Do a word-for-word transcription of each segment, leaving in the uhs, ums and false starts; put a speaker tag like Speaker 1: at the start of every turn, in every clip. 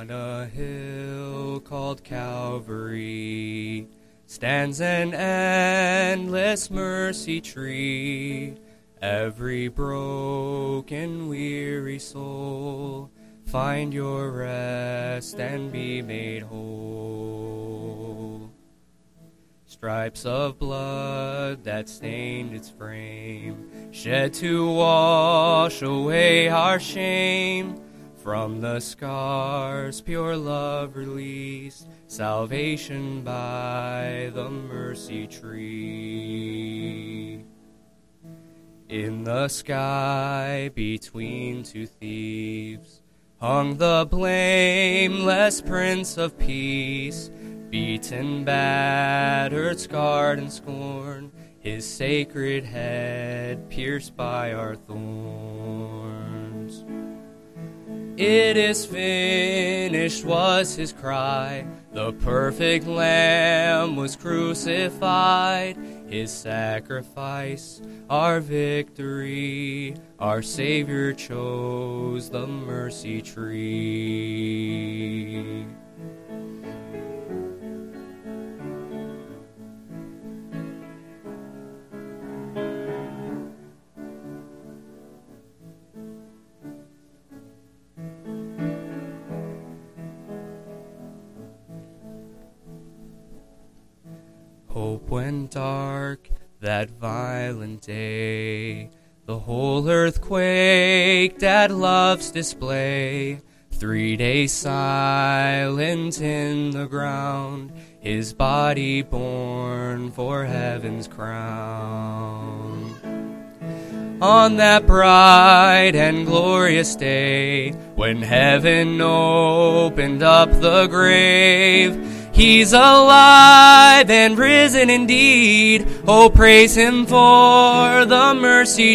Speaker 1: On a hill called Calvary stands an endless mercy tree. Every broken, weary soul, find your rest and be made whole. Stripes of blood that stained its frame, shed to wash away our shame. From the scars pure love released, salvation by the mercy tree. In the sky between two thieves hung the blameless Prince of Peace, beaten, battered, scarred, and scorned, his sacred head pierced by our thorns. It is finished was his cry, the perfect Lamb was crucified, his sacrifice, our victory, our Savior chose the mercy tree. Hope went dark that violent day, the whole earth quaked at love's display. Three days silent in the ground, his body borne for heaven's crown. On that bright and glorious day, when heaven opened up the grave, he's alive and risen indeed. Oh, praise him for the mercy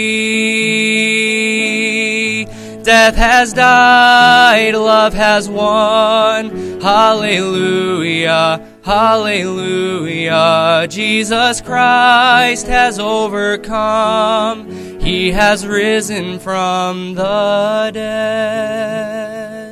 Speaker 1: tree. Death has died, love has won. Hallelujah, hallelujah. Jesus Christ has overcome. He has risen from the dead.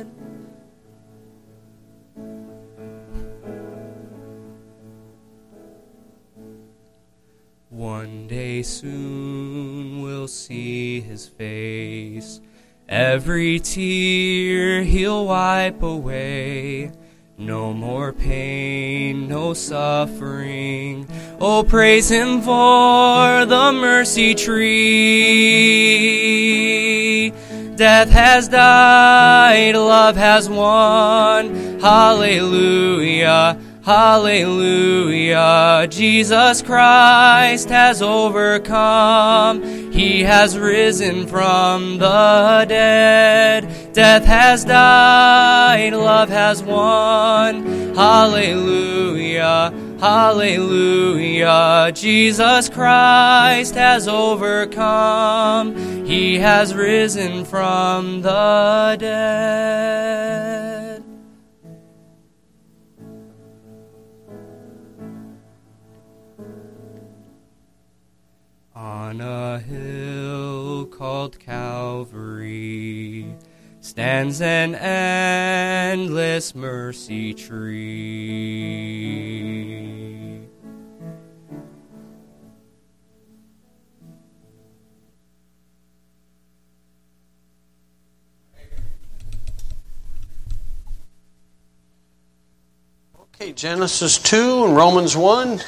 Speaker 1: One day soon we'll see his face. Every tear he'll wipe away. No more pain, no suffering. Oh, praise him for the mercy tree. Death has died, love has won. Hallelujah, hallelujah. Jesus Christ has overcome. He has risen from the dead. Death has died, love has won. Hallelujah, hallelujah. Jesus Christ has overcome. He has risen from the dead. On a hill called Calvary stands an endless mercy tree.
Speaker 2: Okay, Genesis two and Romans one.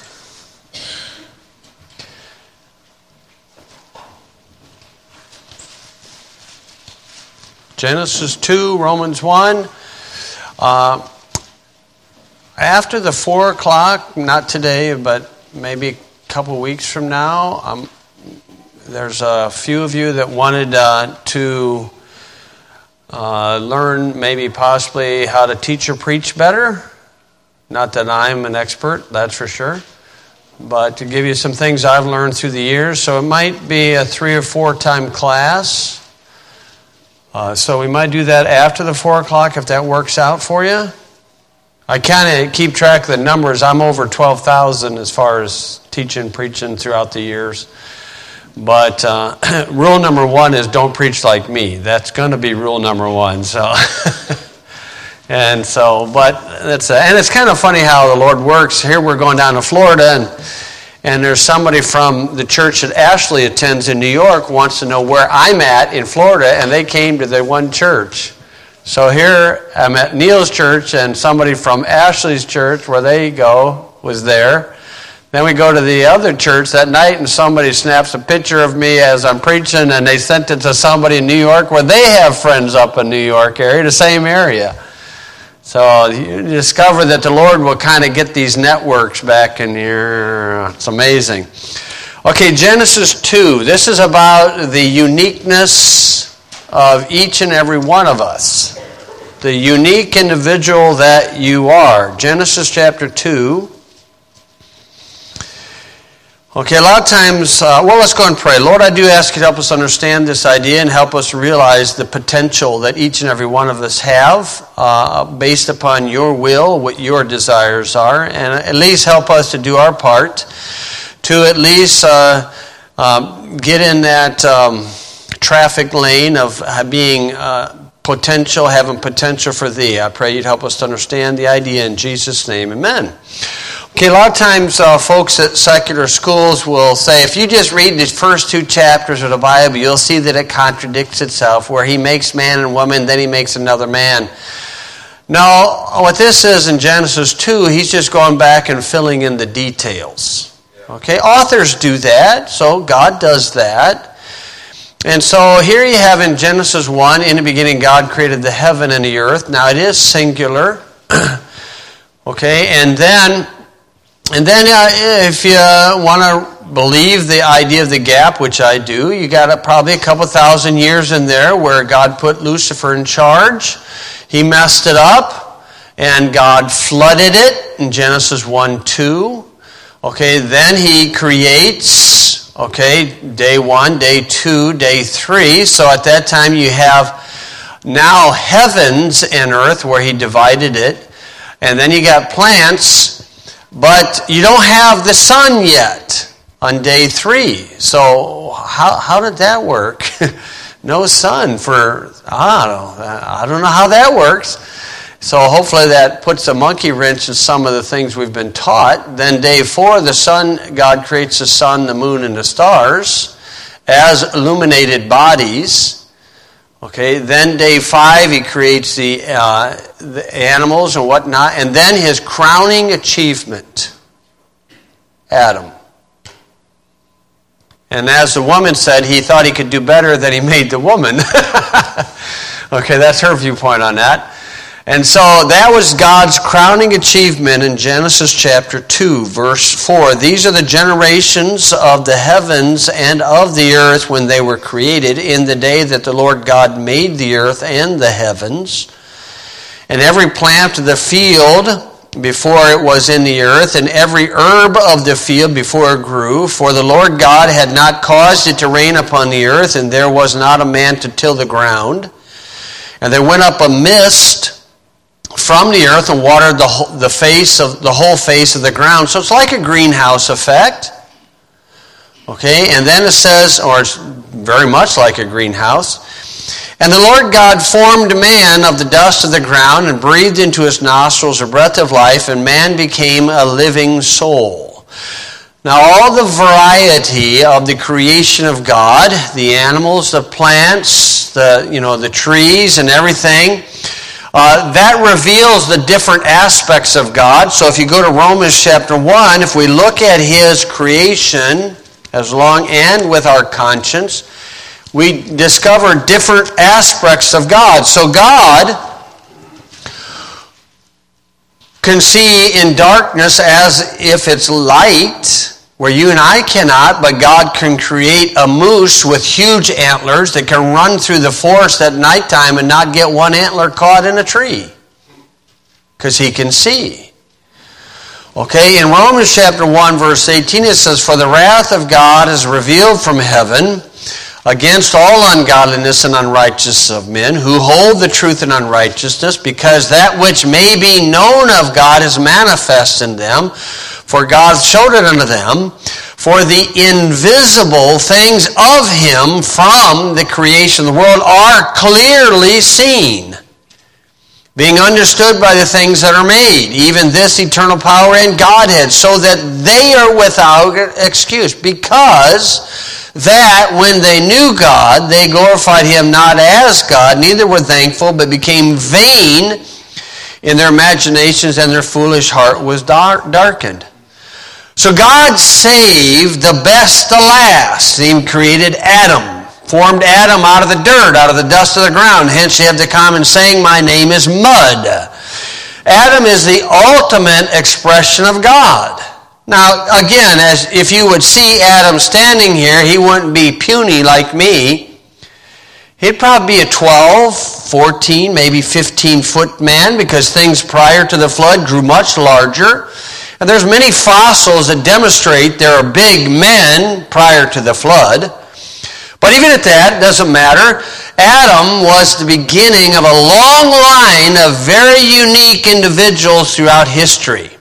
Speaker 2: Genesis two, Romans one. Uh, after the four o'clock, not today, but maybe a couple weeks from now, um, there's a few of you that wanted uh, to uh, learn maybe possibly how to teach or preach better. Not that I'm an expert, that's for sure. But to give you some things I've learned through the years. So it might be a three or four time class. Uh, so we might do that after the four o'clock if that works out for you. I kind of keep track of the numbers. I'm over twelve thousand as far as teaching, preaching throughout the years. But uh, rule number one is don't preach like me. That's going to be rule number one. So And so, but that's, a, and it's kind of funny how the Lord works. Here we're going down to Florida, and and there's somebody from the church that Ashley attends in New York wants to know where I'm at in Florida, and they came to the one church. So here I'm at Neil's church, and somebody from Ashley's church, where they go, was there. Then we go to the other church that night, and somebody snaps a picture of me as I'm preaching, and they sent it to somebody in New York where they have friends up in New York area, the same area. So you discover that the Lord will kind of get these networks back in here. It's amazing. Okay, Genesis two. This is about the uniqueness of each and every one of us. The unique individual that you are. Genesis chapter two. Okay, a lot of times, uh, well, let's go and pray. Lord, I do ask you to help us understand this idea and help us realize the potential that each and every one of us have uh, based upon your will, what your desires are, and at least help us to do our part to at least uh, uh, get in that um, traffic lane of being uh, potential, having potential for thee. I pray you'd help us to understand the idea in Jesus' name. Amen. Okay, a lot of times uh, folks at secular schools will say, if you just read the first two chapters of the Bible, you'll see that it contradicts itself, where he makes man and woman, then he makes another man. No, what this is in Genesis two, he's just going back and filling in the details. Okay, authors do that, so God does that. And so here you have in Genesis one, in the beginning God created the heaven and the earth. Now it is singular. Okay, and then... And then uh, if you uh, want to believe the idea of the gap, which I do, you got a, probably a couple thousand years in there where God put Lucifer in charge. He messed it up, and God flooded it in Genesis one two. Okay, then he creates, okay, day one, day two, day three. So at that time you have now heavens and earth where he divided it. And then you got plants. But you don't have the sun yet on day three. So how how did that work? No sun for, I don't know. I don't know how that works. So hopefully that puts a monkey wrench in some of the things we've been taught. Then day four, the sun, God creates the sun, the moon, and the stars as illuminated bodies. Okay, then day five, he creates the, uh, the animals and whatnot, and then his crowning achievement, Adam. And as the woman said, he thought he could do better than he made the woman. Okay, that's her viewpoint on that. And so that was God's crowning achievement in Genesis chapter two, verse four. These are the generations of the heavens and of the earth when they were created in the day that the Lord God made the earth and the heavens. And every plant of the field before it was in the earth, and every herb of the field before it grew. For the Lord God had not caused it to rain upon the earth, and there was not a man to till the ground. And there went up a mist from the earth and watered the whole, the face of the whole face of the ground. So it's like a greenhouse effect. Okay, and then it says, or it's very much like a greenhouse. And the Lord God formed man of the dust of the ground and breathed into his nostrils a breath of life, and man became a living soul. Now all the variety of the creation of God, the animals, the plants, the you know the trees and everything, Uh, that reveals the different aspects of God. So if you go to Romans chapter one, if we look at his creation as long and with our conscience, we discover different aspects of God. So God can see in darkness as if it's light, where you and I cannot, but God can create a moose with huge antlers that can run through the forest at nighttime and not get one antler caught in a tree, because he can see. Okay, in Romans chapter one, verse eighteen, it says, "For the wrath of God is revealed from heaven against all ungodliness and unrighteousness of men, who hold the truth in unrighteousness, because that which may be known of God is manifest in them. For God showed it unto them, for the invisible things of him from the creation of the world are clearly seen, being understood by the things that are made, even this eternal power and Godhead, so that they are without excuse, because that when they knew God, they glorified him not as God, neither were thankful, but became vain in their imaginations, and their foolish heart was dark, darkened. So God saved the best to last. He created Adam, formed Adam out of the dirt, out of the dust of the ground. Hence you have the common saying, my name is mud. Adam is the ultimate expression of God. Now, again, as if you would see Adam standing here, he wouldn't be puny like me. He'd probably be a twelve, fourteen, maybe fifteen-foot man, because things prior to the flood grew much larger. And there's many fossils that demonstrate there are big men prior to the flood. But even at that, it doesn't matter. Adam was the beginning of a long line of very unique individuals throughout history.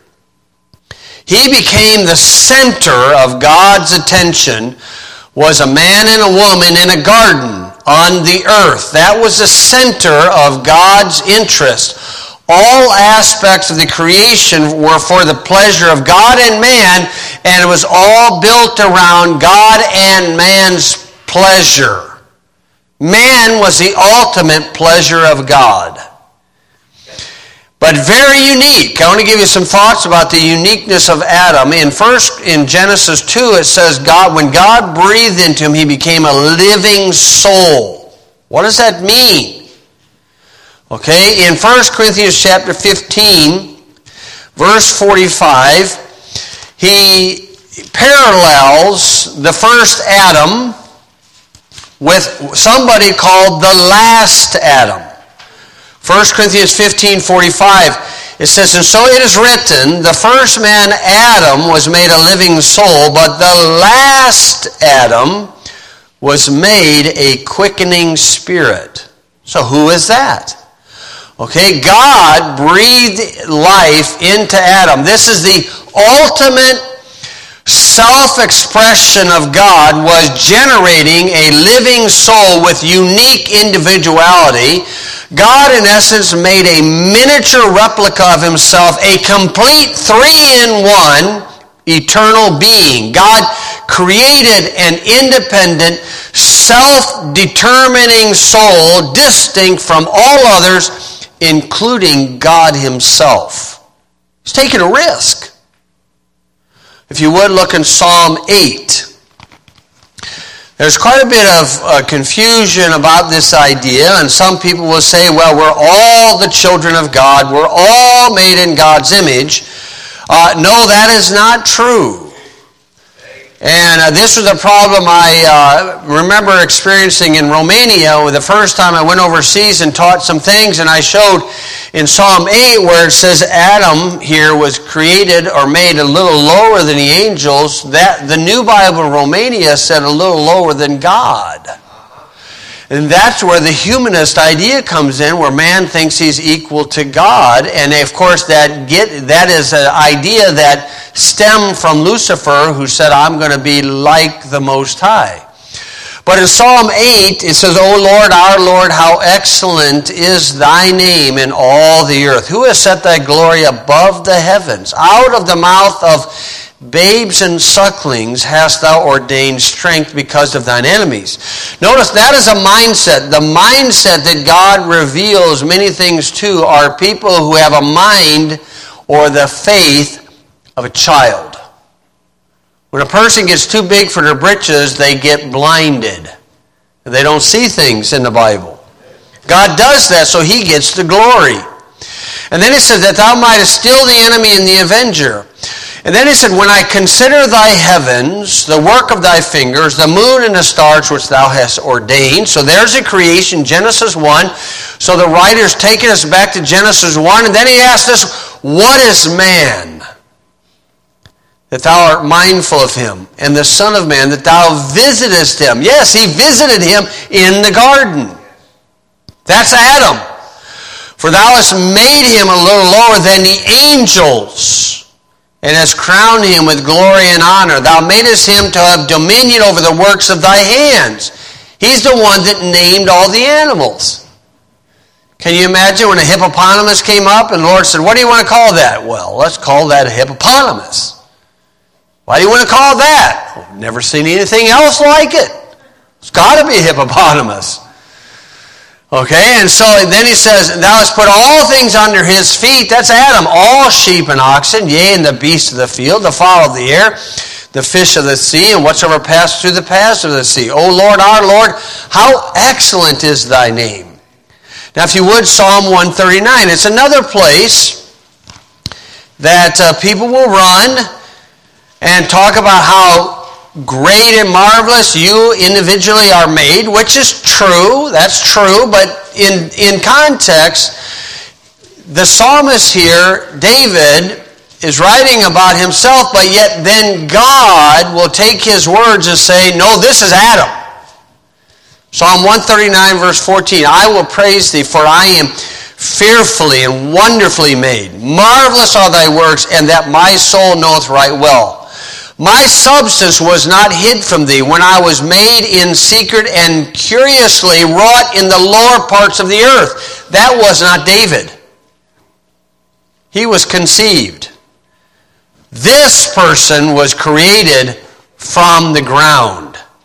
Speaker 2: He became the center of God's attention, was a man and a woman in a garden on the earth. That was the center of God's interest. All aspects of the creation were for the pleasure of God and man, and it was all built around God and man's pleasure. Man was the ultimate pleasure of God. But very unique. I want to give you some thoughts about the uniqueness of Adam. In first, in Genesis two, it says God, when God breathed into him, he became a living soul. What does that mean? Okay, in First Corinthians chapter fifteen, verse forty-five, he parallels the first Adam with somebody called the last Adam. First Corinthians fifteen forty-five, it says, and so it is written, the first man, Adam, was made a living soul, but the last Adam was made a quickening spirit. So who is that? Okay, God breathed life into Adam. This is the ultimate self-expression of God, was generating a living soul with unique individuality. God, in essence, made a miniature replica of himself, a complete three-in-one eternal being. God created an independent, self-determining soul distinct from all others, including God himself. He's taking a risk. If you would, look in Psalm eight. There's quite a bit of uh, confusion about this idea, and some people will say, well, we're all the children of God. We're all made in God's image. Uh, no, that is not true. And uh, this was a problem I uh, remember experiencing in Romania the first time I went overseas and taught some things, and I showed in Psalm eight where it says Adam here was created or made a little lower than the angels. That the New Bible in Romania said a little lower than God. And that's where the humanist idea comes in, where man thinks he's equal to God. And of course that get that is an idea that stemmed from Lucifer, who said, I'm going to be like the Most High. But in Psalm eight, it says, O Lord, our Lord, how excellent is thy name in all the earth. Who has set thy glory above the heavens? Out of the mouth of babes and sucklings hast thou ordained strength because of thine enemies. Notice that is a mindset. The mindset that God reveals many things to are people who have a mind or the faith of a child. When a person gets too big for their britches, they get blinded. They don't see things in the Bible. God does that so he gets the glory. And then it says that thou mightest still the enemy and the avenger. And then he said, when I consider thy heavens, the work of thy fingers, the moon and the stars which thou hast ordained. So there's a creation, Genesis one. So the writer's taking us back to Genesis one. And then he asked us, what is man? That thou art mindful of him. And the Son of Man, that thou visitest him. Yes, he visited him in the garden. That's Adam. For thou hast made him a little lower than the angels, and hast crowned him with glory and honor. Thou madest him to have dominion over the works of thy hands. He's the one that named all the animals. Can you imagine when a hippopotamus came up and the Lord said, what do you want to call that? Well, let's call that a hippopotamus. Why do you want to call it that? Well, never seen anything else like it. It's got to be a hippopotamus. Okay, and so then he says, thou hast put all things under his feet. That's Adam. All sheep and oxen, yea, and the beasts of the field, the fowl of the air, the fish of the sea, and whatsoever passed through the paths of the sea. O Lord, our Lord, how excellent is thy name. Now, if you would, Psalm one thirty-nine. It's another place that uh, people will run and talk about how great and marvelous you individually are made, which is true. That's true. But in, in context, the psalmist here, David, is writing about himself, but yet then God will take his words and say, no, this is Adam. Psalm one thirty-nine, verse fourteen, I will praise thee, for I am fearfully and wonderfully made. Marvelous are thy works, and that my soul knoweth right well. My substance was not hid from thee when I was made in secret and curiously wrought in the lower parts of the earth. That was not David. He was conceived. This person was created from the ground.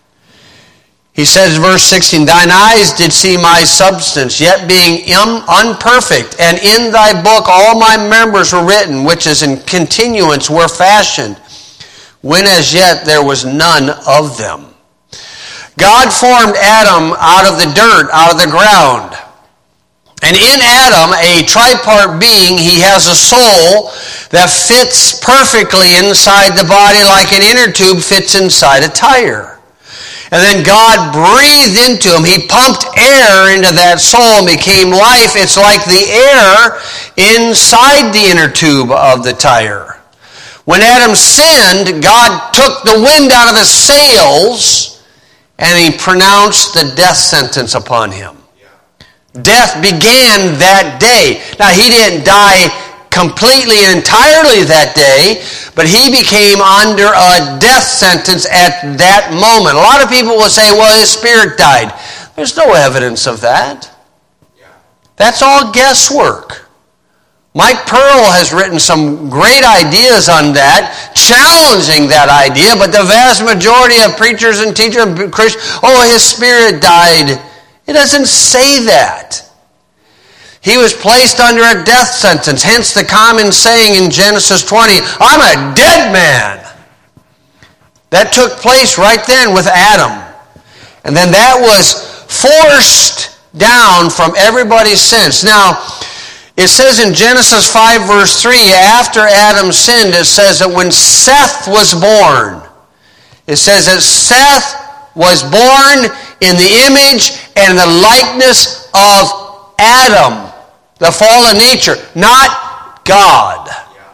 Speaker 2: He says, verse sixteen, thine eyes did see my substance, yet being unperfect, and in thy book all my members were written, which is in continuance were fashioned, when as yet there was none of them. God formed Adam out of the dirt, out of the ground. And in Adam, a tripart being, he has a soul that fits perfectly inside the body like an inner tube fits inside a tire. And then God breathed into him. He pumped air into that soul and became life. It's like the air inside the inner tube of the tire. When Adam sinned, God took the wind out of the sails and he pronounced the death sentence upon him. Death began that day. Now, he didn't die completely and entirely that day, but he became under a death sentence at that moment. A lot of people will say, well, his spirit died. There's no evidence of that. That's all guesswork. Mike Pearl has written some great ideas on that, challenging that idea, but the vast majority of preachers and teachers, Christians, oh, his spirit died. It doesn't say that. He was placed under a death sentence, hence the common saying in Genesis twenty, I'm a dead man. That took place right then with Adam. And then that was forced down from everybody's sins. Now, it says in Genesis five, verse three, after Adam sinned, it says that when Seth was born, it says that Seth was born in the image and the likeness of Adam, the fallen nature, not God.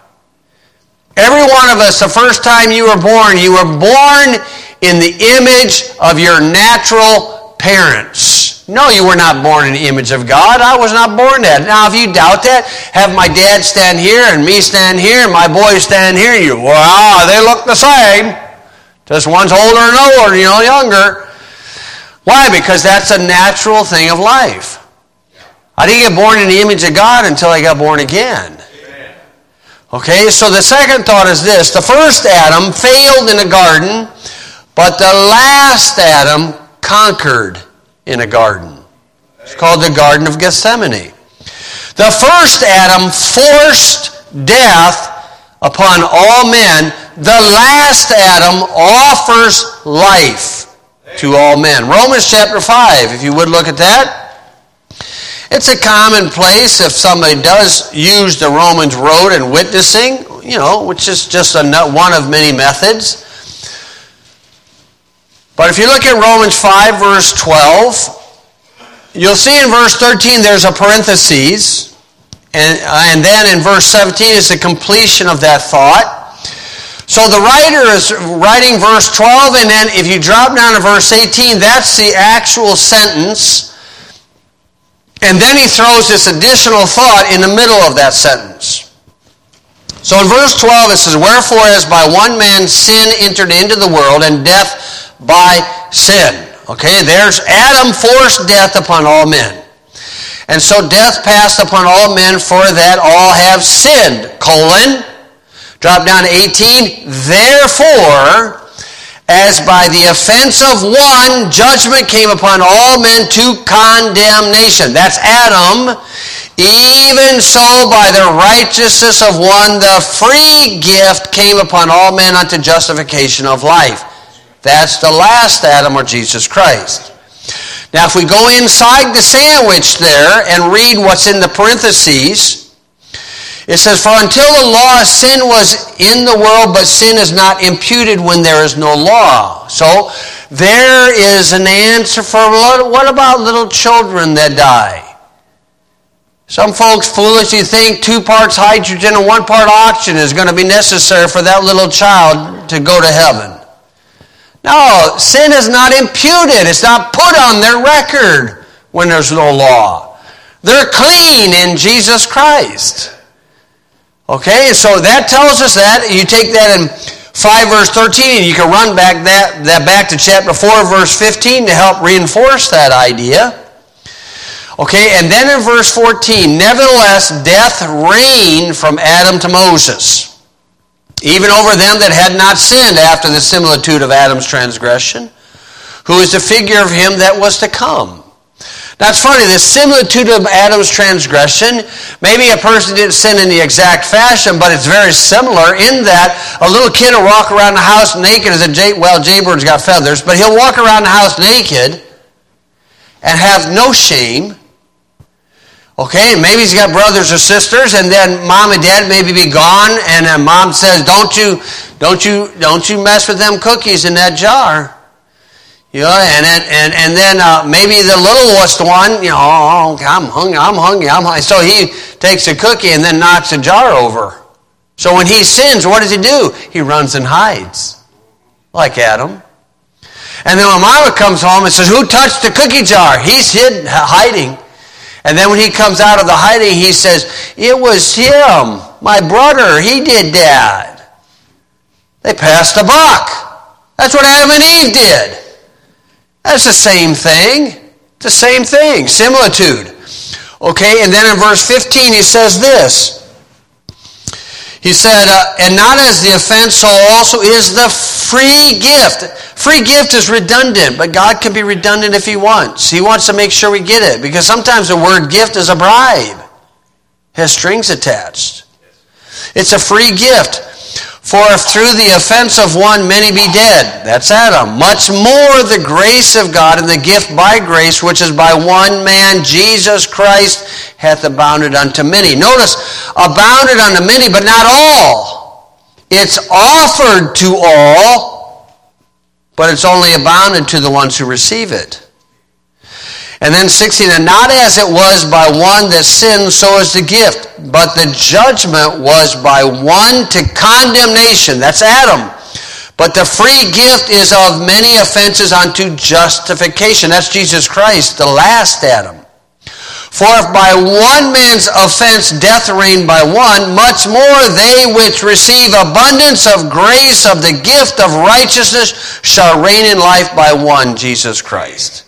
Speaker 2: Every one of us, the first time you were born, you were born in the image of your natural parents. No, you were not born in the image of God. I was not born that. Now, if you doubt that, have my dad stand here and me stand here and my boys stand here. And you, wow, they look the same. Just one's older and older, you know, younger. Why? Because that's a natural thing of life. I didn't get born in the image of God until I got born again. Amen. Okay, so the second thought is this. The first Adam failed in a garden, but the last Adam conquered in a garden. It's called the Garden of Gethsemane. The first Adam forced death upon all men. The last Adam offers life to all men. Romans chapter five, if you would look at that. It's a common place if somebody does use the Romans road in witnessing, you know, which is just a, one of many methods. But if you look at Romans five, verse twelve, you'll see in verse thirteen there's a parenthesis, and, and then in verse seventeen is the completion of that thought. So the writer is writing verse twelve, and then if you drop down to verse eighteen, that's the actual sentence. And then he throws this additional thought in the middle of that sentence. So in verse twelve it says, wherefore as by one man sin entered into the world, and death by sin. Okay, there's Adam forced death upon all men. And so death passed upon all men, for that all have sinned, colon, drop down to eighteen, therefore, as by the offense of one, judgment came upon all men to condemnation. That's Adam. Even so, by the righteousness of one, the free gift came upon all men unto justification of life. That's the last Adam, or Jesus Christ. Now, if we go inside the sandwich there and read what's in the parentheses, it says, for until the law, sin was in the world, but sin is not imputed when there is no law. So, there is an answer for, what about little children that die? Some folks foolishly think two parts hydrogen and one part oxygen is going to be necessary for that little child to go to heaven. No, sin is not imputed. It's not put on their record when there's no law. They're clean in Jesus Christ. Okay, so that tells us that. You take that in five verse thirteen, and you can run back that, that back to chapter four verse fifteen to help reinforce that idea. Okay, and then in verse fourteen, nevertheless, death reigned from Adam to Moses, even over them that had not sinned after the similitude of Adam's transgression, who is the figure of him that was to come. Now it's funny, the similitude of Adam's transgression, maybe a person didn't sin in the exact fashion, but it's very similar in that a little kid will walk around the house naked as a jay, well, jaybird's got feathers, but he'll walk around the house naked and have no shame. Okay, maybe he's got brothers or sisters, and then mom and dad maybe be gone, and then mom says, "Don't you, don't you, don't you mess with them cookies in that jar." You know, and then and and then uh, maybe the littlest one, you know, oh, I'm hungry, I'm hungry, I'm hungry. So he takes a cookie and then knocks a jar over. So when he sins, what does he do? He runs and hides, like Adam. And then when mama comes home and says, "Who touched the cookie jar?" He's hidden, hiding. And then when he comes out of the hiding, he says, "It was him, my brother, he did that." They passed the buck. That's what Adam and Eve did. That's the same thing. It's the same thing, similitude. Okay, and then in verse fifteen he says this. He said, uh, and not as the offense, so also is the free gift. Free gift is redundant, but God can be redundant if he wants. He wants to make sure we get it, because sometimes the word gift is a bribe. It has strings attached. It's a free gift. For if through the offense of one many be dead, that's Adam, much more the grace of God and the gift by grace, which is by one man, Jesus Christ, hath abounded unto many. Notice, abounded unto many, but not all. It's offered to all, but it's only abounded to the ones who receive it. And then sixteen, and not as it was by one that sinned, so is the gift. But the judgment was by one to condemnation. That's Adam. But the free gift is of many offenses unto justification. That's Jesus Christ, the last Adam. For if by one man's offense death reigned by one, much more they which receive abundance of grace of the gift of righteousness shall reign in life by one, Jesus Christ.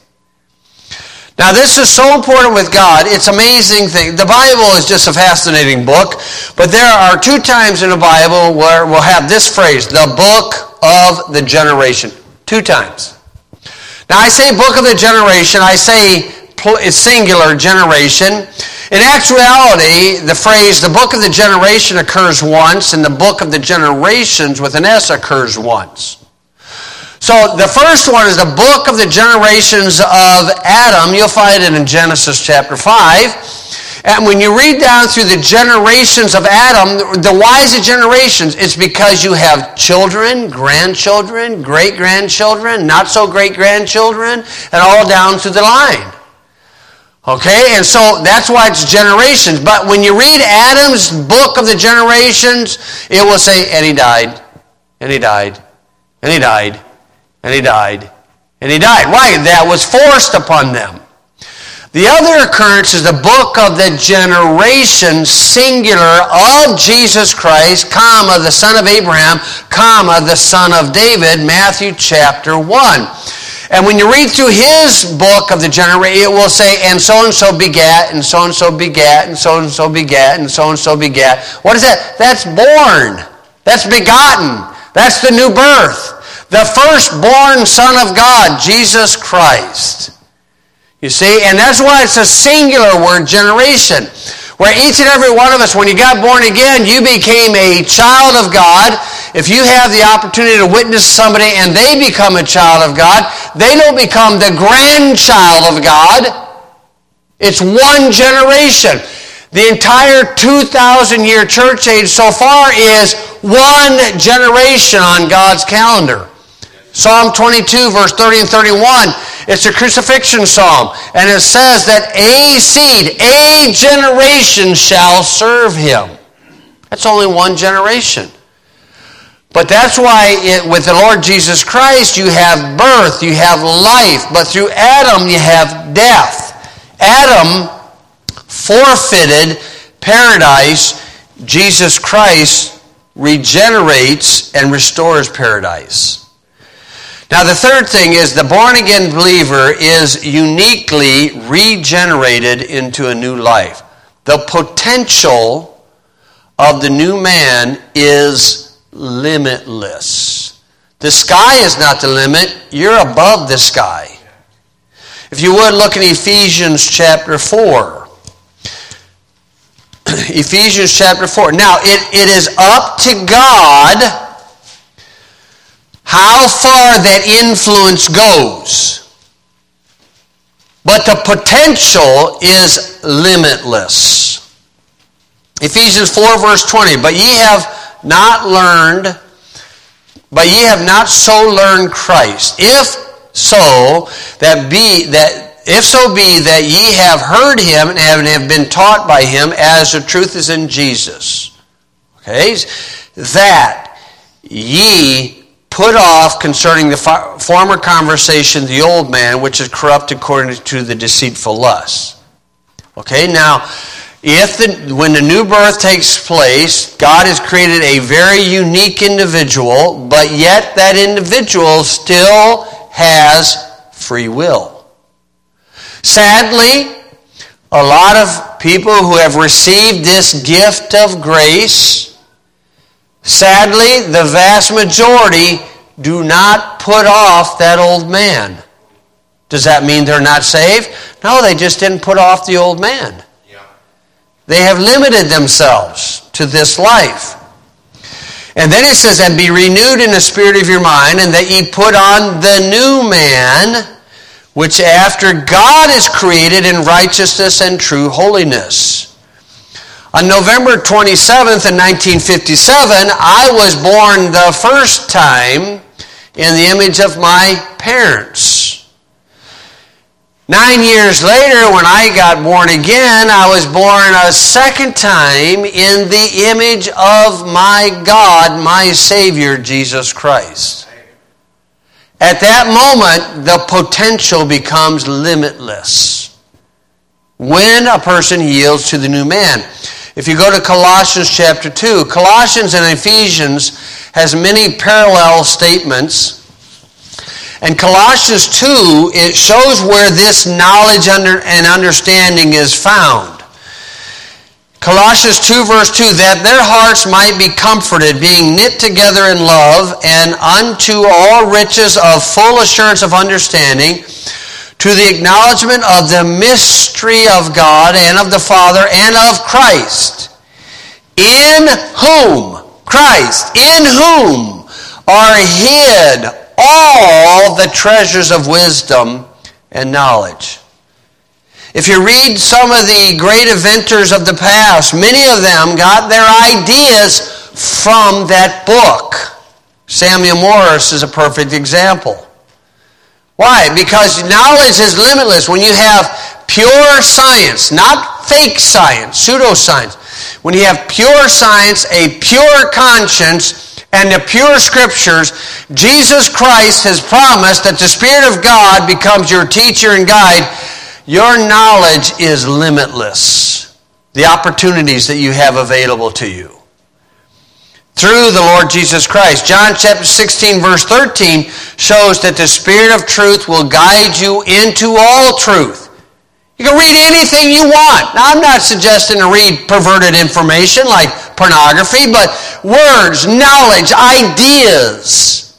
Speaker 2: Now this is so important with God. It's an amazing thing. The Bible is just a fascinating book, but there are two times in the Bible where we'll have this phrase, the book of the generation. Two times. Now I say book of the generation, I say singular generation. In actuality, the phrase the book of the generation occurs once, and the book of the generations with an S occurs once. So the first one is the book of the generations of Adam. You'll find it in Genesis chapter five. And when you read down through the generations of Adam, the why is it generations? It's because you have children, grandchildren, great-grandchildren, not-so-great-grandchildren, and all down through the line. Okay, and so that's why it's generations. But when you read Adam's book of the generations, it will say, and he died, and he died, and he died, and he died, and he died. Why? That was forced upon them. The other occurrence is the book of the generation, singular, of Jesus Christ, comma, the son of Abraham, comma, the son of David, Matthew chapter one. And when you read through his book of the generation, it will say, and so-and-so begat, and so-and-so begat, and so-and-so begat, and so-and-so begat. What is that? That's born. That's begotten. That's the new birth. The firstborn Son of God, Jesus Christ. You see? And that's why it's a singular word, generation. Where each and every one of us, when you got born again, you became a child of God. If you have the opportunity to witness somebody and they become a child of God, they don't become the grandchild of God. It's one generation. The entire two thousand year church age so far is one generation on God's calendar. Psalm twenty-two, verse thirty and thirty-one, it's a crucifixion psalm. And it says that a seed, a generation shall serve him. That's only one generation. But that's why it, with the Lord Jesus Christ, you have birth, you have life. But through Adam, you have death. Adam forfeited paradise. Jesus Christ regenerates and restores paradise. Now, the third thing is the born-again believer is uniquely regenerated into a new life. The potential of the new man is limitless. The sky is not the limit. You're above the sky. If you would, look in Ephesians chapter four. Ephesians chapter four. Now, it, it is up to God how far that influence goes. But the potential is limitless. Ephesians four, verse twenty. But ye have not learned, but ye have not so learned Christ. If so, that be that if so be that ye have heard him and have been taught by him, as the truth is in Jesus. Okay? That ye put off concerning the former conversation the old man, which is corrupt according to the deceitful lust. Okay, now, if the, when the new birth takes place, God has created a very unique individual, but yet that individual still has free will. Sadly, a lot of people who have received this gift of grace, sadly, the vast majority do not put off that old man. Does that mean they're not saved? No, they just didn't put off the old man. Yeah. They have limited themselves to this life. And then it says, and be renewed in the spirit of your mind, and that ye put on the new man, which after God is created in righteousness and true holiness. On November twenty-seventh in nineteen fifty-seven, I was born the first time in the image of my parents. Nine years later, when I got born again, I was born a second time in the image of my God, my Savior, Jesus Christ. At that moment, the potential becomes limitless when a person yields to the new man. If you go to Colossians chapter two, Colossians and Ephesians has many parallel statements. And Colossians two, it shows where this knowledge under and understanding is found. Colossians two verse two, that their hearts might be comforted, being knit together in love, and unto all riches of full assurance of understanding, to the acknowledgement of the mystery of God and of the Father and of Christ, in whom, Christ, in whom are hid all the treasures of wisdom and knowledge. If you read some of the great inventors of the past, many of them got their ideas from that book. Samuel Morse is a perfect example. Why? Because knowledge is limitless. When you have pure science, not fake science, pseudoscience. When you have pure science, a pure conscience, and the pure scriptures, Jesus Christ has promised that the Spirit of God becomes your teacher and guide. Your knowledge is limitless. The opportunities that you have available to you. through the Lord Jesus Christ. John chapter sixteen, verse thirteen shows that the Spirit of truth will guide you into all truth. You can read anything you want. Now, I'm not suggesting to read perverted information like pornography, but words, knowledge, ideas.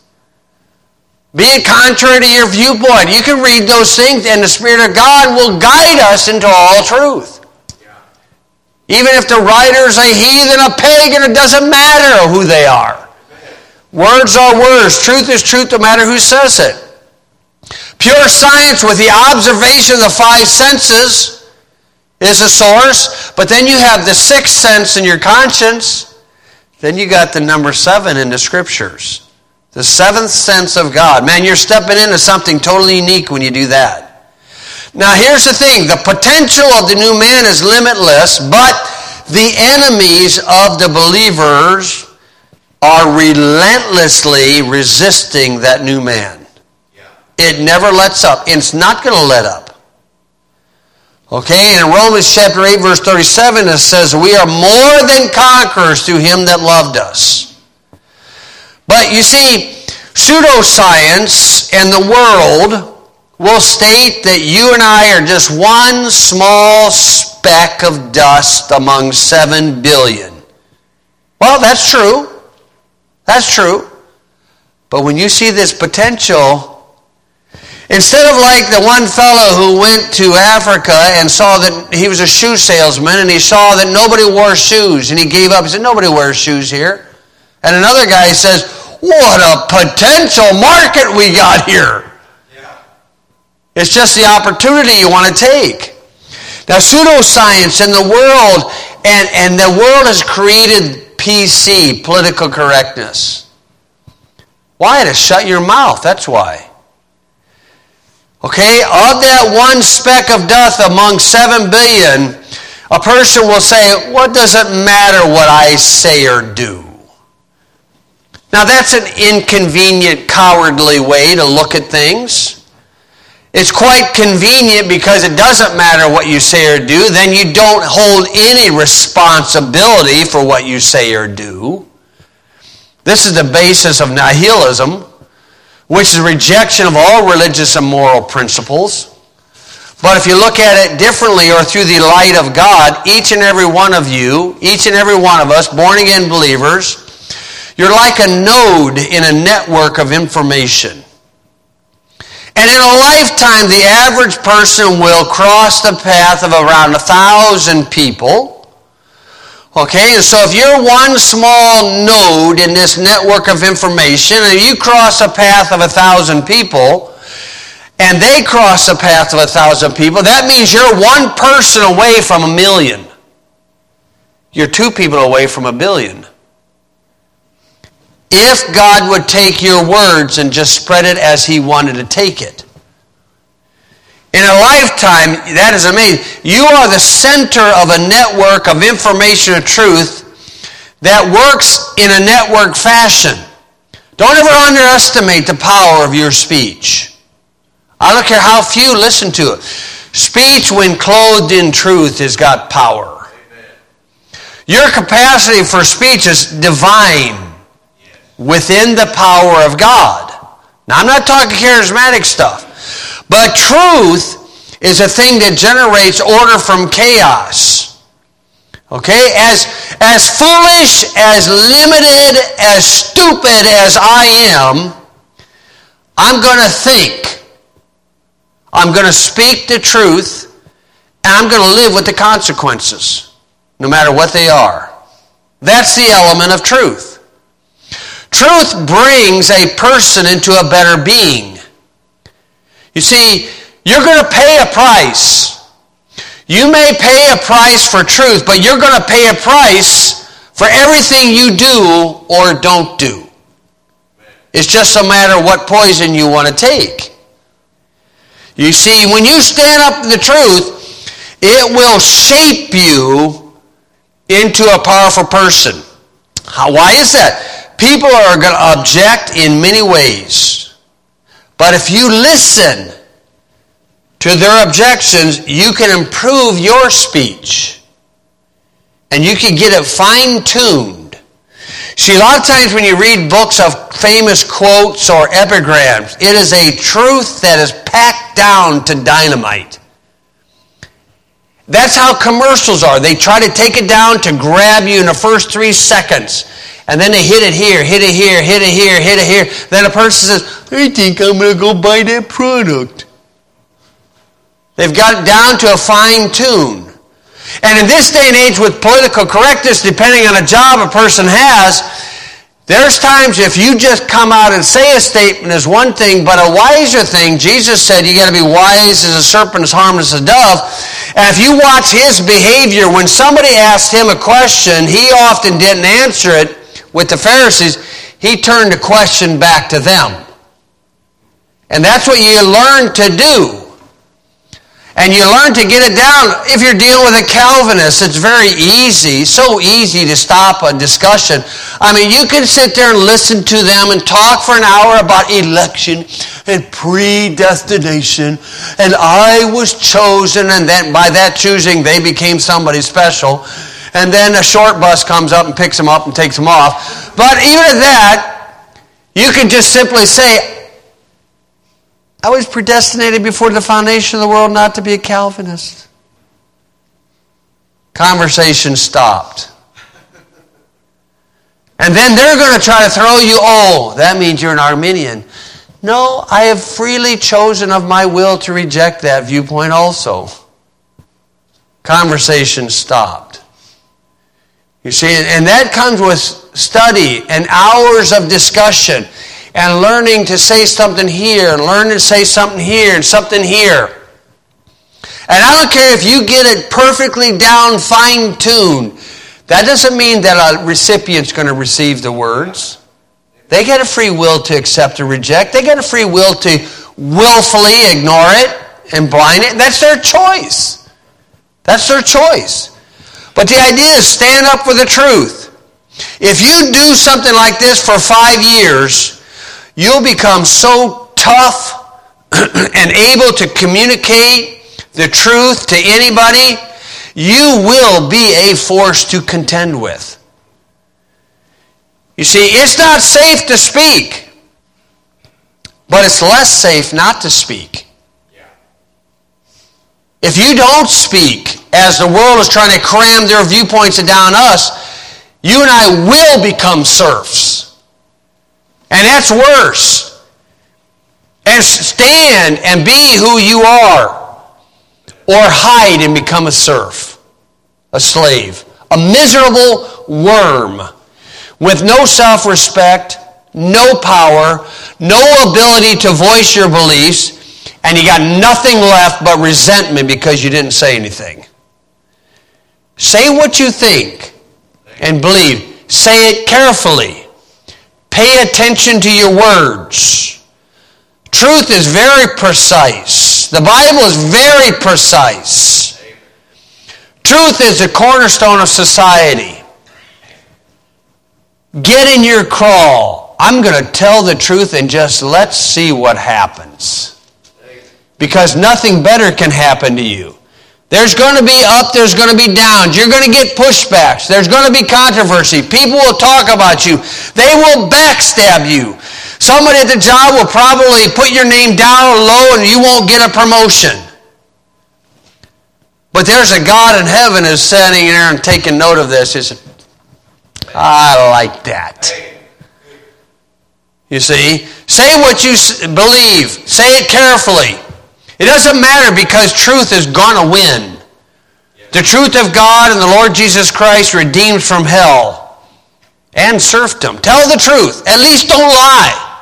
Speaker 2: Be it contrary to your viewpoint. You can read those things, and the Spirit of God will guide us into all truth. Yeah. Even if the writer's a heathen, a pagan, it doesn't matter who they are. Words are words. Truth is truth no matter who says it. Pure science with the observation of the five senses is a source, but then you have the sixth sense in your conscience. Then you got the number seven in the Scriptures. The seventh sense of God. Man, you're stepping into something totally unique when you do that. Now here's the thing. The potential of the new man is limitless, but the enemies of the believers are relentlessly resisting that new man. It never lets up. It's not going to let up. Okay, and in Romans chapter eight, verse thirty-seven, it says, we are more than conquerors through him that loved us. But you see, pseudoscience and the world will state that you and I are just one small speck of dust among seven billion. Well, that's true. That's true. But when you see this potential, instead of like the one fellow who went to Africa and saw that he was a shoe salesman and he saw that nobody wore shoes and he gave up. He said, nobody wears shoes here. And another guy says, what a potential market we got here. Yeah. It's just the opportunity you want to take. Now, pseudoscience in the world, and, and the world has created P C, political correctness. Why? To shut your mouth, that's why. Okay, of that one speck of dust among seven billion, a person will say, what does it matter what I say or do? Now that's an inconvenient, cowardly way to look at things. It's quite convenient because it doesn't matter what you say or do, then you don't hold any responsibility for what you say or do. This is the basis of nihilism, which is rejection of all religious and moral principles. But if you look at it differently or through the light of God, each and every one of you, each and every one of us, born-again believers, you're like a node in a network of information. And in a lifetime, the average person will cross the path of around a thousand people. Okay, and so if you're one small node in this network of information and you cross a path of a thousand people and they cross a path of a thousand people, that means you're one person away from a million. You're two people away from a billion. If God would take your words and just spread it as he wanted to take it. In a lifetime, that is amazing. You are the center of a network of information and truth that works in a network fashion. Don't ever underestimate the power of your speech. I don't care how few listen to it. Speech, when clothed in truth, has got power. Amen. Your capacity for speech is divine within the power of God. Now, I'm not talking charismatic stuff. But truth is a thing that generates order from chaos. Okay? As, as foolish, as limited, as stupid as I am, I'm going to think. I'm going to speak the truth, and I'm going to live with the consequences, no matter what they are. That's the element of truth. Truth brings a person into a better being. You see, you're going to pay a price. You may pay a price for truth, but you're going to pay a price for everything you do or don't do. It's just a matter of what poison you want to take. You see, when you stand up to the truth, it will shape you into a powerful person. How, why is that? People are going to object in many ways. But if you listen to their objections, you can improve your speech. And you can get it fine-tuned. See, a lot of times when you read books of famous quotes or epigrams, it is a truth that is packed down to dynamite. That's how commercials are. They try to take it down to grab you in the first three seconds. And then they hit it here, hit it here, hit it here, hit it here. Then a person says, I think I'm going to go buy that product. They've got it down to a fine tune. And in this day and age with political correctness, depending on a job a person has, there's times if you just come out and say a statement is one thing, but a wiser thing, Jesus said you got to be wise as a serpent, as harmless as a dove. And if you watch his behavior, when somebody asked him a question, he often didn't answer it with the Pharisees. He turned the question back to them. And that's what you learn to do. And you learn to get it down. If you're dealing with a Calvinist, it's very easy, so easy to stop a discussion. I mean, you can sit there and listen to them and talk for an hour about election and predestination, and I was chosen, and then by that choosing, they became somebody special. And then a short bus comes up and picks them up and takes them off. But even at that, you can just simply say, I was predestinated before the foundation of the world not to be a Calvinist. Conversation stopped. And then they're going to try to throw you, oh, that means you're an Arminian. No, I have freely chosen of my will to reject that viewpoint also. Conversation stopped. You see, and that comes with study and hours of discussion. And learning to say something here, and learning to say something here, and something here. And I don't care if you get it perfectly down, fine-tuned. That doesn't mean that a recipient's going to receive the words. They get a free will to accept or reject. They get a free will to willfully ignore it and blind it. That's their choice. That's their choice. But the idea is stand up for the truth. If you do something like this for five years... you'll become so tough and able to communicate the truth to anybody, you will be a force to contend with. You see, it's not safe to speak, but it's less safe not to speak. If you don't speak, as the world is trying to cram their viewpoints down us, you and I will become serfs. And that's worse. And stand and be who you are. Or hide and become a serf. A slave. A miserable worm. With no self-respect, no power, no ability to voice your beliefs, and you got nothing left but resentment because you didn't say anything. Say what you think and believe. Say it carefully. Pay attention to your words. Truth is very precise. The Bible is very precise. Truth is the cornerstone of society. Get in your crawl. I'm going to tell the truth and just let's see what happens. Because nothing better can happen to you. There's going to be up, there's going to be downs. You're going to get pushbacks. There's going to be controversy. People will talk about you. They will backstab you. Somebody at the job will probably put your name down low and you won't get a promotion. But there's a God in heaven who's sitting there and taking note of this. He said, I like that. You see? Say what you believe. Say it carefully. It doesn't matter because truth is going to win. The truth of God and the Lord Jesus Christ redeemed from hell and serfdom. Tell the truth. At least don't lie.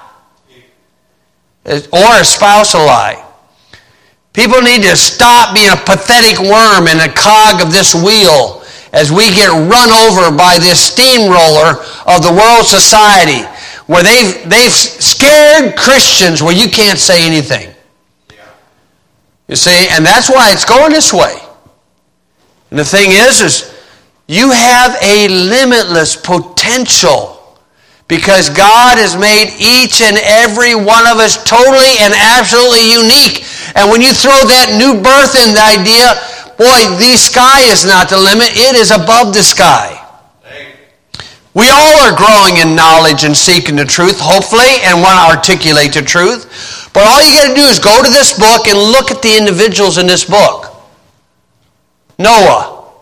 Speaker 2: Or espouse a lie. People need to stop being a pathetic worm in a cog of this wheel as we get run over by this steamroller of the world society where they've, they've scared Christians where you can't say anything. You see, and that's why it's going this way. And the thing is, is you have a limitless potential because God has made each and every one of us totally and absolutely unique. And when you throw that new birth in the idea, boy, the sky is not the limit. It is above the sky. We all are growing in knowledge and seeking the truth, hopefully, and want to articulate the truth. But all you got to do is go to this book and look at the individuals in this book. Noah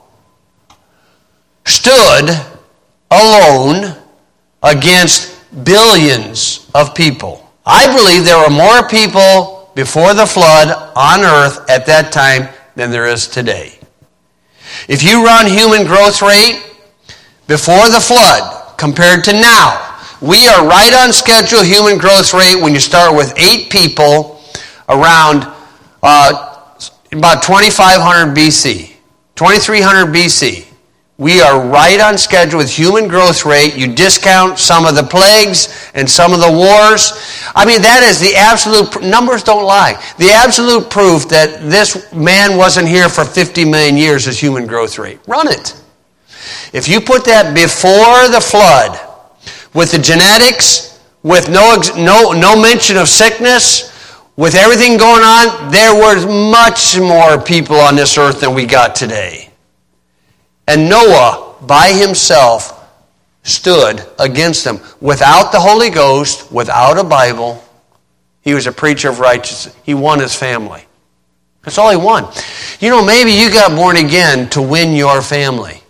Speaker 2: stood alone against billions of people. I believe there were more people before the flood on earth at that time than there is today. If you run human growth rate before the flood compared to now, we are right on schedule human growth rate when you start with eight people around uh, about twenty-five hundred B C, twenty-three hundred B C. We are right on schedule with human growth rate. You discount some of the plagues and some of the wars. I mean, that is the absolute, numbers don't lie. The absolute proof that this man wasn't here for fifty million years is human growth rate. Run it. If you put that before the flood, with the genetics, with no, no, no mention of sickness, with everything going on, there was much more people on this earth than we got today. And Noah, by himself, stood against them. Without the Holy Ghost, without a Bible, he was a preacher of righteousness. He won his family. That's all he won. You know, maybe you got born again to win your family.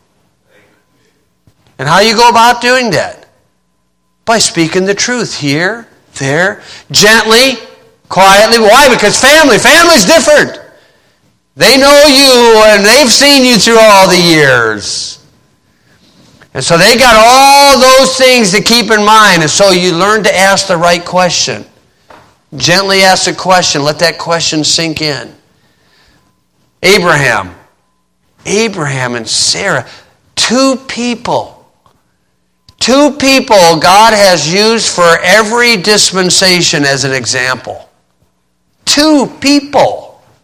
Speaker 2: And how do you go about doing that? By speaking the truth here, there, gently, quietly. Why? Because family. Family's different. They know you and they've seen you through all the years. And so they got all those things to keep in mind. And so you learn to ask the right question. Gently ask a question. Let that question sink in. Abraham. Abraham and Sarah. Two people. Two people God has used for every dispensation as an example. Two people.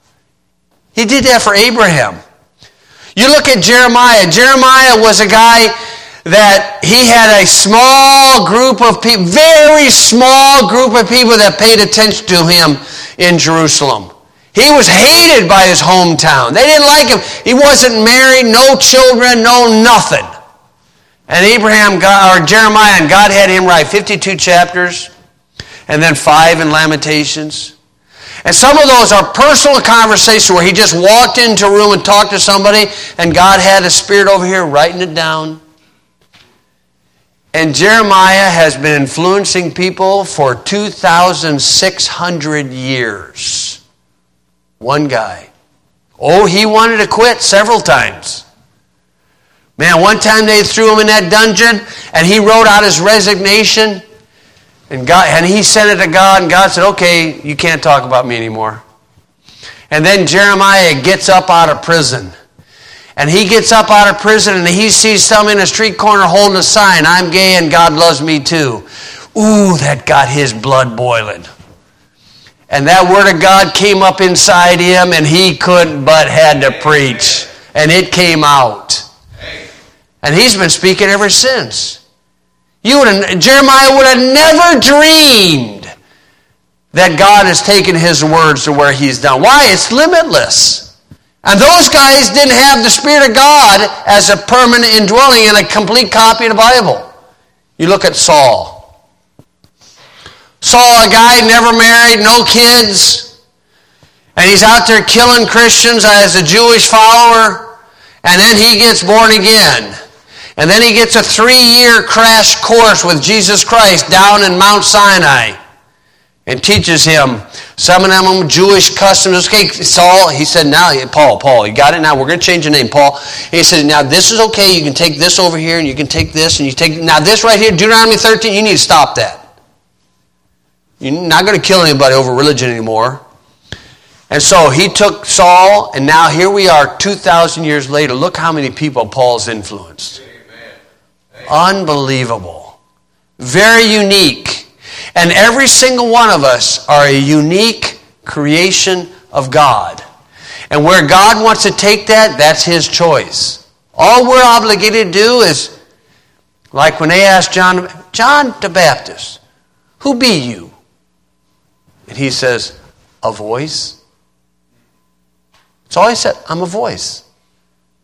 Speaker 2: He did that for Abraham. You look at Jeremiah. Jeremiah was a guy that he had a small group of people, very small group of people that paid attention to him in Jerusalem. He was hated by his hometown. They didn't like him. He wasn't married, no children, no nothing. And Abraham, got, or Jeremiah, and God had him write fifty-two chapters, and then five in Lamentations. And some of those are personal conversations where he just walked into a room and talked to somebody, and God had a spirit over here writing it down. And Jeremiah has been influencing people for two thousand six hundred years. One guy. Oh, he wanted to quit several times. Man, one time they threw him in that dungeon, and he wrote out his resignation. And God, and he sent it to God, and God said, okay, you can't talk about me anymore. And then Jeremiah gets up out of prison. And he gets up out of prison, and he sees someone in a street corner holding a sign, I'm gay and God loves me too. Ooh, that got his blood boiling. And that word of God came up inside him, and he couldn't but had to preach. And it came out. And he's been speaking ever since. You would have, Jeremiah would have never dreamed that God has taken his words to where he's done. Why? It's limitless. And those guys didn't have the Spirit of God as a permanent indwelling in a complete copy of the Bible. You look at Saul. Saul, a guy never married, no kids. And he's out there killing Christians as a Jewish follower. And then he gets born again. And then he gets a three-year crash course with Jesus Christ down in Mount Sinai and teaches him some of them Jewish customs. Okay, Saul, he said, now, Paul, Paul, you got it now? We're going to change the name, Paul. He said, now this is okay. You can take this over here and you can take this and you take, now this right here, Deuteronomy thirteen, you need to stop that. You're not going to kill anybody over religion anymore. And so he took Saul, and now here we are two thousand years later. Look how many people Paul's influenced. Unbelievable. Very unique. And every single one of us are a unique creation of God. And where God wants to take that, that's his choice. All we're obligated to do is, like when they asked John, John the Baptist, who be you? And he says, a voice. That's all he said, I'm a voice.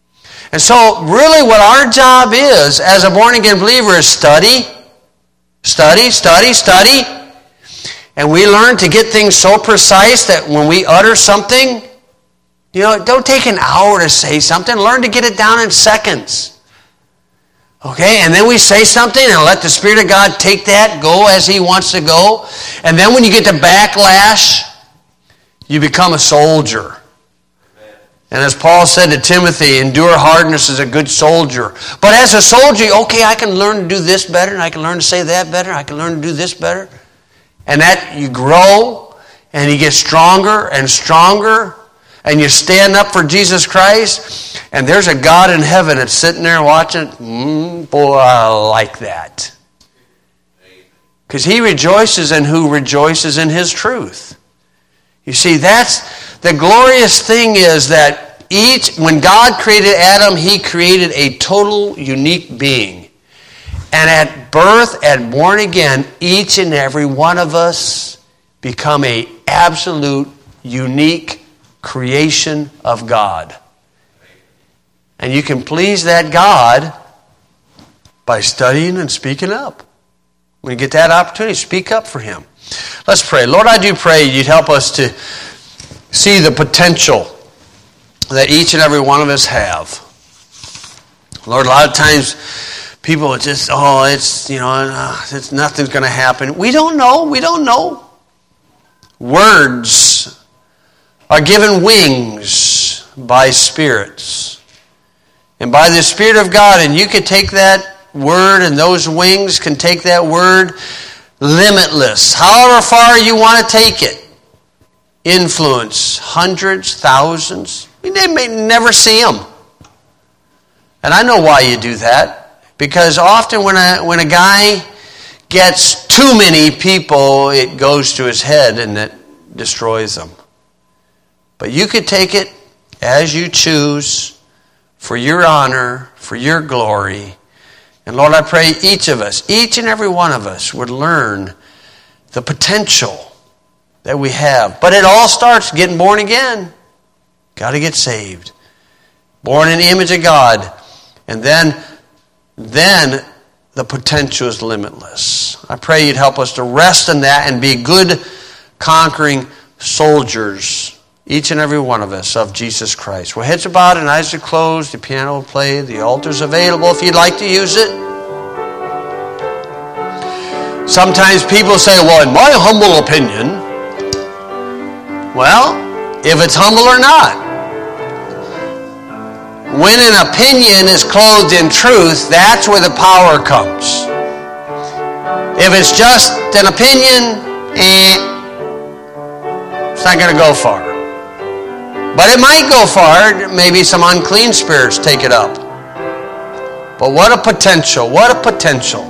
Speaker 2: And so really what our job is as a born-again believer is study, study, study, study. And we learn to get things so precise that when we utter something, you know, don't take an hour to say something. Learn to get it down in seconds. Okay, and then we say something and let the Spirit of God take that, go as He wants to go. And then when you get the backlash, you become a soldier. And as Paul said to Timothy, endure hardness as a good soldier. But as a soldier, okay, I can learn to do this better, and I can learn to say that better, I can learn to do this better. And that you grow, and you get stronger and stronger, and you stand up for Jesus Christ, and there's a God in heaven that's sitting there watching. Mm, boy, I like that. Because He rejoices in who rejoices in His truth. You see, that's the glorious thing is that each, when God created Adam, He created a total unique being. And at birth, at born again, each and every one of us become a absolute unique creation of God. And you can please that God by studying and speaking up. When you get that opportunity, speak up for Him. Let's pray. Lord, I do pray You'd help us to see the potential that each and every one of us have. Lord, a lot of times people are just, oh, it's, you know, it's, nothing's going to happen. We don't know. We don't know. Words are given wings by spirits. And by the Spirit of God, and you can take that word, and those wings can take that word limitless. However far you want to take it. Influence hundreds, thousands. We may never see them. And I know why you do that. Because often when a, when a guy gets too many people, it goes to his head and it destroys them. But you could take it as you choose for your honor, for your glory. And Lord, I pray each of us, each and every one of us would learn the potential that we have. But it all starts getting born again. Got to get saved. Born in the image of God. And then, then the potential is limitless. I pray You'd help us to rest in that and be good, conquering soldiers, each and every one of us, of Jesus Christ. Well, heads are bowed and eyes are closed. The piano will play. The altar's available if you'd like to use it. Sometimes people say, well, in my humble opinion. Well, if it's humble or not. When an opinion is clothed in truth, that's where the power comes. If it's just an opinion, eh, it's not going to go far. But it might go far. Maybe some unclean spirits take it up. But what a potential. What a potential.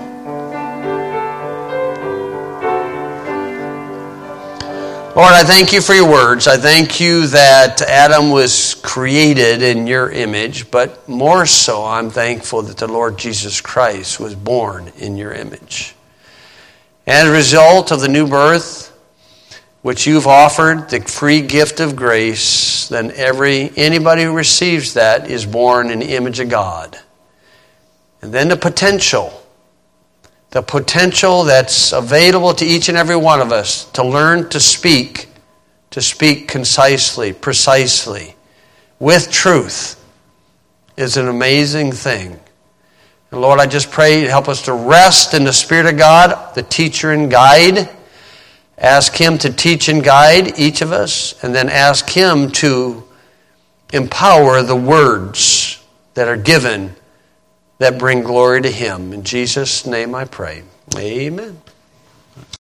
Speaker 2: Lord, I thank You for Your words. I thank You that Adam was created in Your image. But more so, I'm thankful that the Lord Jesus Christ was born in Your image. And as a result of the new birth, which You've offered, the free gift of grace, then every anybody who receives that is born in the image of God. And then the potential, the potential that's available to each and every one of us to learn to speak, to speak concisely, precisely, with truth, is an amazing thing. And Lord, I just pray help us to rest in the Spirit of God, the teacher and guide. Ask Him to teach and guide each of us, and then ask Him to empower the words that are given that bring glory to Him. In Jesus' name I pray. Amen.